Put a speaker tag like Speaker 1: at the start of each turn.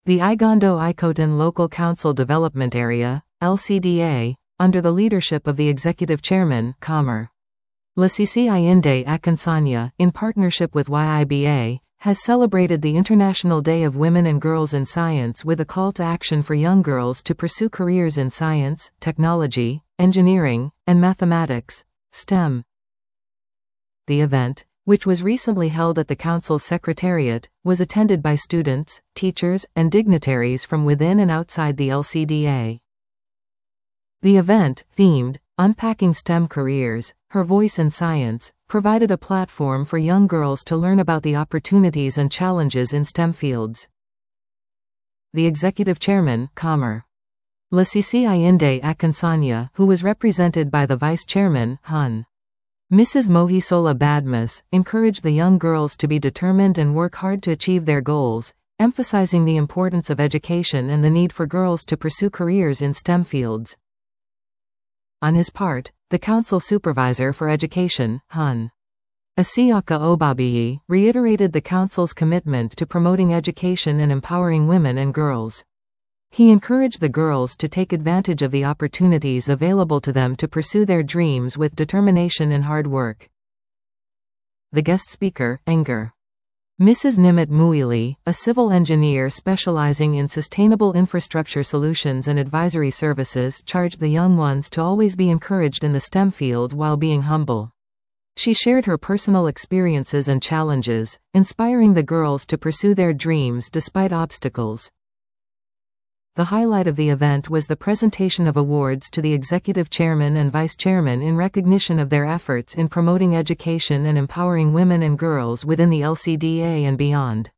Speaker 1: The Igondo-Ikoton Local Council Development Area, LCDA, under the leadership of the Executive Chairman, Kamer Lasisi Ayinde Akansanya, in partnership with YIBA, has celebrated the International Day of Women and Girls in Science with a call to action for young girls to pursue careers in science, technology, engineering, and mathematics, STEM. The event, which was recently held at the Council's Secretariat, was attended by students, teachers, and dignitaries from within and outside the LCDA. The event, themed, Unpacking STEM Careers, Her Voice in Science, provided a platform for young girls to learn about the opportunities and challenges in STEM fields. The Executive Chairman, Kamer Lasisi Ayinde Akansanya, who was represented by the Vice Chairman, Hun. Mrs. Mohisola Badmus, encouraged the young girls to be determined and work hard to achieve their goals, emphasizing the importance of education and the need for girls to pursue careers in STEM fields. On his part, the Council Supervisor for Education, Hun. Asiaka Obabiyi, reiterated the Council's commitment to promoting education and empowering women and girls. He encouraged the girls to take advantage of the opportunities available to them to pursue their dreams with determination and hard work. The guest speaker, Enger. Mrs. Nimit Muili, a civil engineer specializing in sustainable infrastructure solutions and advisory services, charged the young ones to always be encouraged in the STEM field while being humble. She shared her personal experiences and challenges, inspiring the girls to pursue their dreams despite obstacles. The highlight of the event was the presentation of awards to the Executive Chairman and Vice Chairman in recognition of their efforts in promoting education and empowering women and girls within the LCDA and beyond.